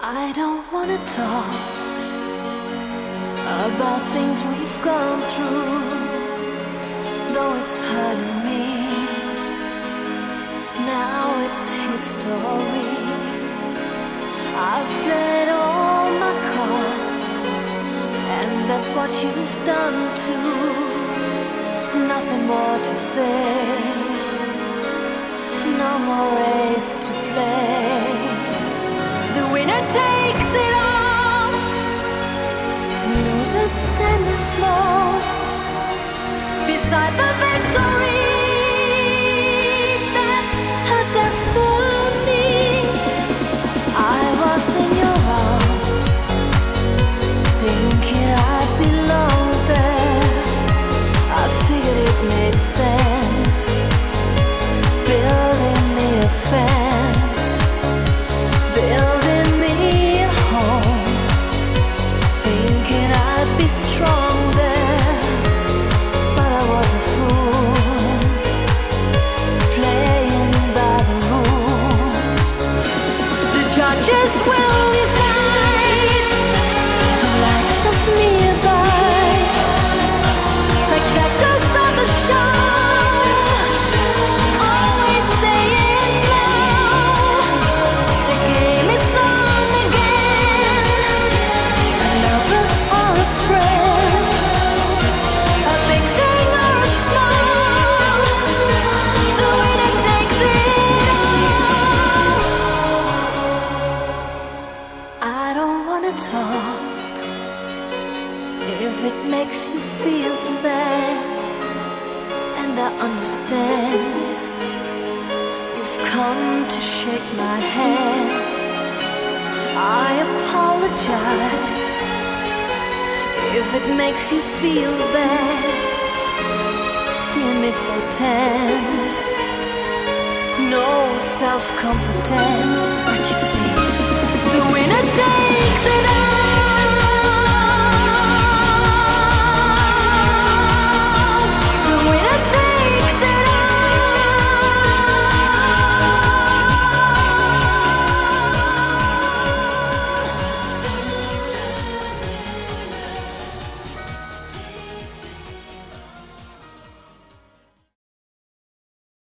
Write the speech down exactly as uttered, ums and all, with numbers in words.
I don't wanna talk about things we've gone through, though it's hurting me. Now it's history. I've played all my cards, and that's what you've done too. Nothing more to say, no more race to play. The winner takes it all, the loser standing small beside the victory. That's her destiny. I was in your arms, thinking I'd belong there. I figured it made sense, building me a fence, building me a home, thinking I'd be strong there. But I was a fool, playing by the rules. The judges will decide, the likes of me abide, spectators of the show, always staying low. The game is on again, a lover or a friend, a big thing or a small, the winner takes it all. I don't wanna talk if it makes you feel sad, and I understand. You've come to shake my hand. I apologize if it makes you feel bad, seeing me so tense, no self-confidence. But you see,